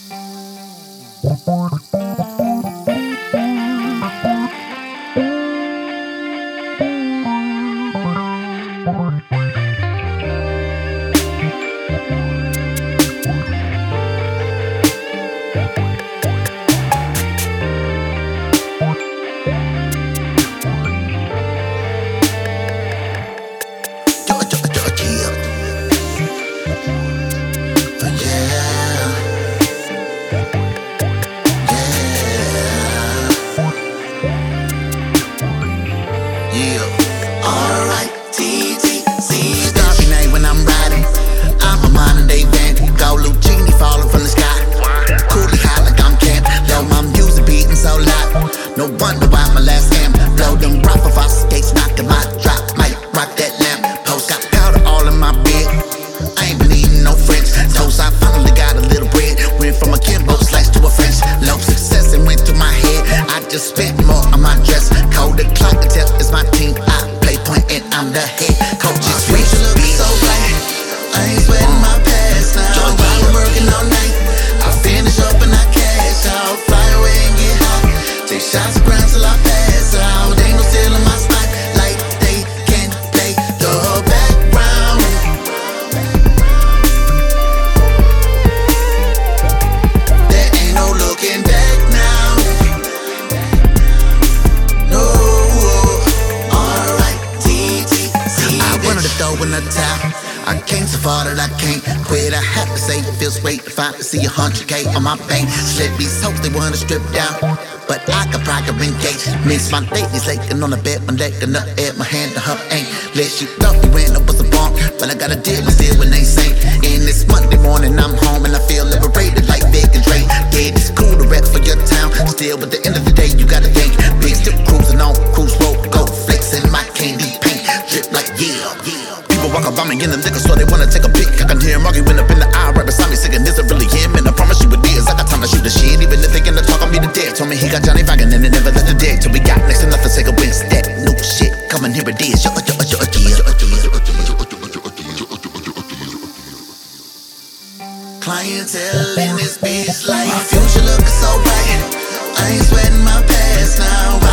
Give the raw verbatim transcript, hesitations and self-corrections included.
No wonder why my last amp blow them rock for fast skates, knocking my drop, might rock that lamp post. Got powder all in my bed, I ain't been eating no French toast. I finally got a little bread, went from a Kimbo slice to a French loaf. Success and went through my head, I just spent more on my dress. Code the clock to tell it's my team, I play point and I'm the head coach. My future looking so bright, I ain't sweating my past now. While I'm working all night, I finish up and I cash out, fly away and get hot. Take shots of ground till I pass out. Ain't no stealing my spot like they can play the background. There ain't no looking back now. No. Alright, T T C. I wanted to throw in the towel. I came so far that I can't quit. I have to say it feels great to finally see a hundred K on my bank. Slip these hopes they wanna strip down, but I can probably engage. Miss my ladies laking on the bed, my leg in the air, my hand to her ain't. Let she thought me when I was a bomb, but I got a deal and still when they sing. And it's Monday morning, I'm home and I feel liberated like Vic and Dre. Yeah, it's cool to rap for your town, still at the end of the day you gotta think. Big still cruising on cruise road, go flexing my candy paint, drip like yeah, yeah. People walk up on me in the liquor store, they wanna take a pic. I can hear them arguing up in the aisle right beside me, singing, this is really him. And I promise you it is, I got time to shoot the shit. Even if they gonna talk on me to death. Told me he got Johnny Vagan and they never let the dead. Till we got next to nothing, say go instead. New shit, coming here it is. Yo, yo, yo, yo, yo. Clientele in this bitch like my future looking so bright, I ain't sweating my past now.